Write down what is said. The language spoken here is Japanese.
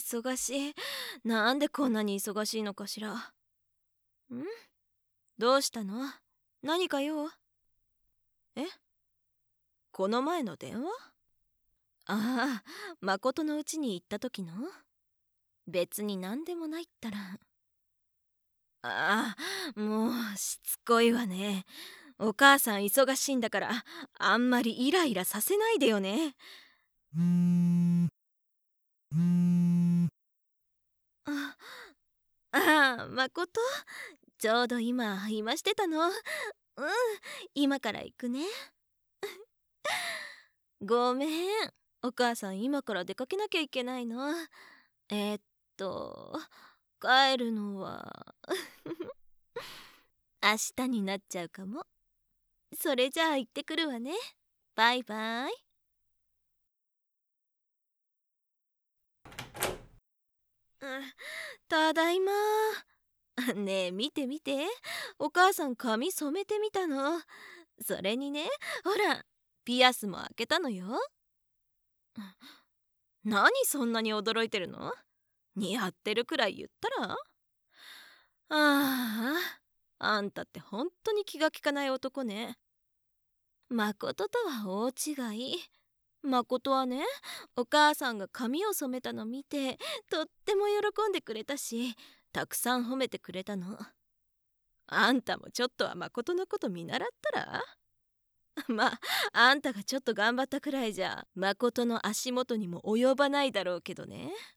忙しい。なんでこんなに忙しいのかしら。どうしたの？何か用？え？この前の電話？ああ、誠の家に行った時の？別に何でもないったら。ああ、もうしつこいわね。お母さん忙しいんだから、あんまりイライラさせないでよね。あ誠、ちょうど今してたの。今から行くね。ごめん、お母さん今から出かけなきゃいけないの。えーっと帰るのは明日になっちゃうかも。それじゃあ行ってくるわね。バイバイ。ただいま。ねえ見て見て、お母さん髪染めてみたの。それにね、ほらピアスも開けたのよ。何そんなに驚いてるの？似合ってるくらい言ったら？あんたって本当に気が利かない男ね。誠とは大違い。誠はね、お母さんが髪を染めたの見てとっても喜んでくれたし、たくさん褒めてくれたの。あんたもちょっとは誠のこと見習ったら？まあ、あんたがちょっと頑張ったくらいじゃ誠の足元にも及ばないだろうけどね。